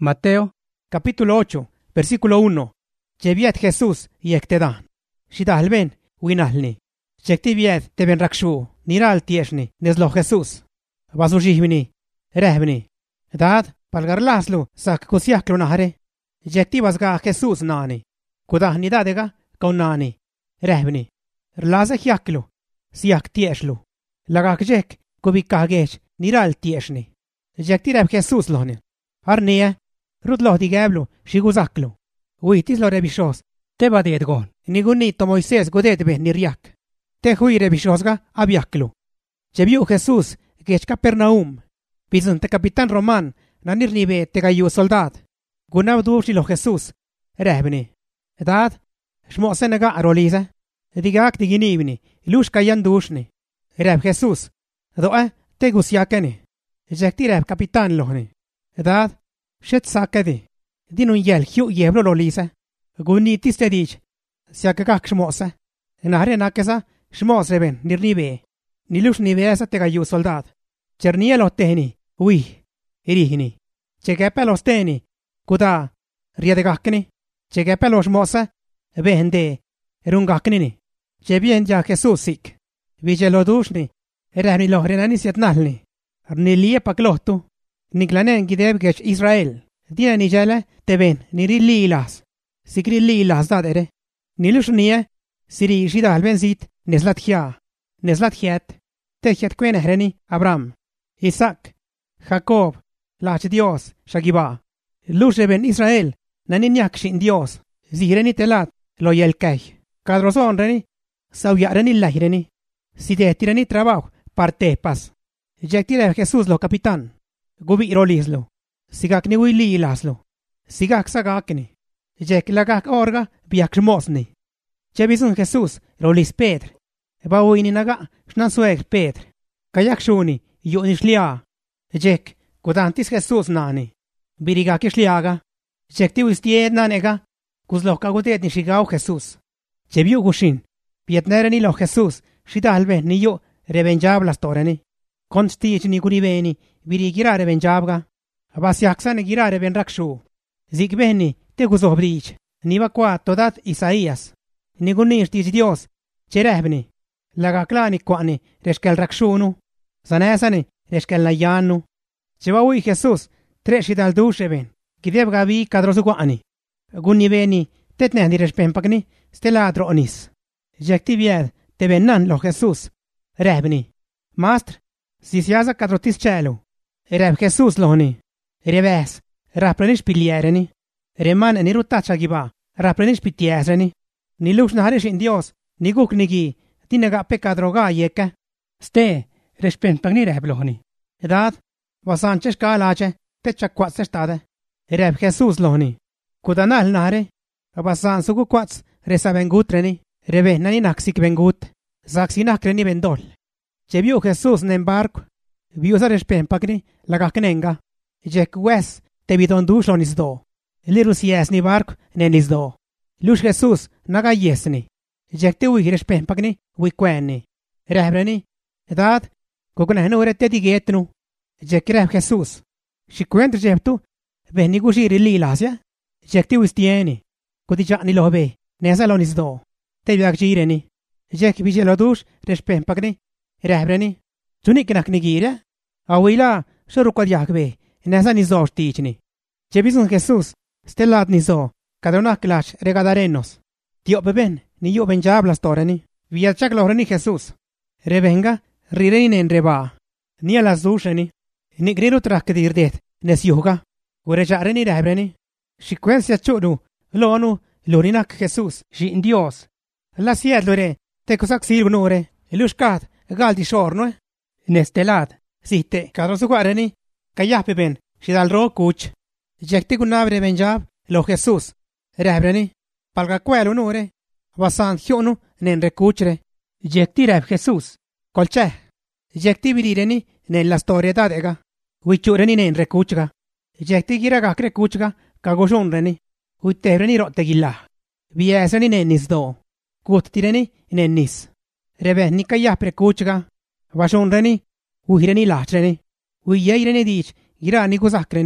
Mateo, capítulo 8, versículo 1. Cheviet Jesús yektedan. Shidalben winalni. Chektiviet teben rakshu. Niral tieshni neslo Jesús. Vasujihvini. Rehvini. Dad palgarlaslu sak kusiaklu nahare. Jektivasga Jesús nani. Kudah nidadega kaunani. Rehvini. Rlaze hiaklu. Siak tieshlu. Lagak jek kubikagech niral tieshni. Jektireb Jesús lohni. Arnie. Rudloh digablu shiguzaklu. Uitis lo rebishos. Teba deed gol. Nigunito Moisés godedbe niriak. Te hui rebishosga abiaklu. Chebiu Jesús gech Capernaum. Bizun te capitán Roman nanirnibe te gayu soldad. Gunabdu shilo Jesús. Rehbni. Dad. Shmosenega aroliza. Digak diginibni. Lushka yandushni. Reb Jesús. Doa te gusiakeni. Jektireb capitán lohni. Dad. Shet sakedi. Dinun yel hiu yeblo loliza. Gunitis te dich. Siakakak shmosa. Nahre nakesa shmosreben nirnibe. Nilush nivesa te gayu soldad. Chernielo tehni. Ui. Irihni. Chekepelos tehni. Kuda. Riedegakni. Chekepelos mosa. Behende. Erungaknini. Chebien ja Jesús sik. Vichelodushni. Erahni lohrenani sietnalni. Arnilie paklohtu. Niklanen gidebgech Israel. Dina nijale teben nirililas. Sikrililas dadere. Nilushnie. Siri shidalbenzit neslatjia. Neslatjiet. Tejiet kwenehreni Abraham. Isaac. Jacob. Lach Dios. Shagiba. Lusheben Israel. Naninyak shin Dios. Zihreni telat. Loyelkay. Kadrosonreni. Sawyareni lahireni. Sidetireni trabajo. Partepas. Jektire Jesús lo capitán. Gubi rolislo. Sigak ni wili laslo. Sigak sagakni. Jek lagak orga biakshmosni. Chebisun Jesús rolis Pedr. Bawini naga shnansueg Pedr. Kayak shuni yunishlia. Jek kudantis Jesús nani. Birigaki shliaga. Jek tiwistied nanega. Kuzloka gudet ni shigao Jesús. Chebiu gushin. Pietnereni lo Jesús. Shidalbe ni yo revenjablas toreni. Konstich ni kuribeni. Birigira revenjabga. Abasiaksan gira revenrakshu. Zigbeni te guzobrich. Niva qua todat Isaías. Nigunish tij Dios. Cherehbni. Lagaklani kwani reshkel rakshunu. Sanesani reshkel nayanu. Chebawi Jesús. Treshidal dusheben. Gidebga vi kadrosukwani. Gunibeni tetnehni reshpempagni. Steladronis. Jektivied tebenan lo Jesús. Rehbni. Mastr. Sisiaza kadrotis chelu. Reb Jesús lohni. Reves. Raplenish piliereni. Reman nirutacha giba. Raplenish pitiesreni. Nilush naharish in Dios. Niguk nigi. Tinaga pekadroga yeka. Ste. Reshpempagni reb lohni. Edad. Vasanchesh kalache. Techa kwats estade. Reb Jesús lohni. Kudanal nare. Vasan sugu kwats. Resavengutreni. Rebe nani naksik vengut. Zaksinakreni vendol. Chebiu Jesús nen barco. Viusa reshpempagni lagaknenga. Jek wes te bidon dush lo nisdo. Lirus yesni barco nen nisdo. Lush Jesús naga yesni. Jek te ui reshpempagni wikwenni. Rehbreni. Edad. Kokunehnu urete digetnu. Jek reb Jesús. Shikwent jebtu. Behni gushiri lilasya. Jek te uistieni. Kudijani lobe. Nesa lo nisdo. Te biak jireni. Jek bijelo dush reshpempagni. Rehbreni. Tuniknak nigire. Awila shurukad yakbe. Nesa nizo shtichni. Chebisun Jesús. Stelat nizo. Kadronak lach regadarenos. Tio beben. Ni yo benjablas toreni. Viachak lohreni Jesús. Revenga. Rireni en reba. Ni alas dusheni. Nigriru trakdirdet. Nes yuga. Urejareni rehbreni. Shikwensia chudu. Lonu. Lorinak Jesús. Shin Dios. La sied lore. Tekosak sirgunore. Ilushkat. Galdi shorno. Nestelat. Site. Kadrosukareni. Kayapeben. Shidal ro kuch. Jekti gunabre benjab. Lo Jesús. Rehbreni. Palga kwelu nore. Vasan hionu nen rekuchre. Jekti reb Jesús. Kolche. Jekti virireni nen la storia dadega. Wichureni nen rekuchga. Jekti giragak rekuchga. Kagoshonreni. Uittehreni rotegilla. Vieseni nen nisdo. Kuttireni nen nis. Rebeni kayap rekuchga. Vashonreni. Uhireni lachreni. Uyeireni dich. Girani guzakreni.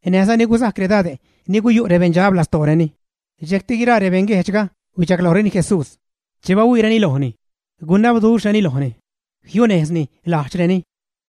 nesa ni gusa credade ni guyu rebenjab las toreni jekti gira rebenge hechga wichakloreni Jesus cheba wirani lohni gunab dushani lohni hyunesni lachreni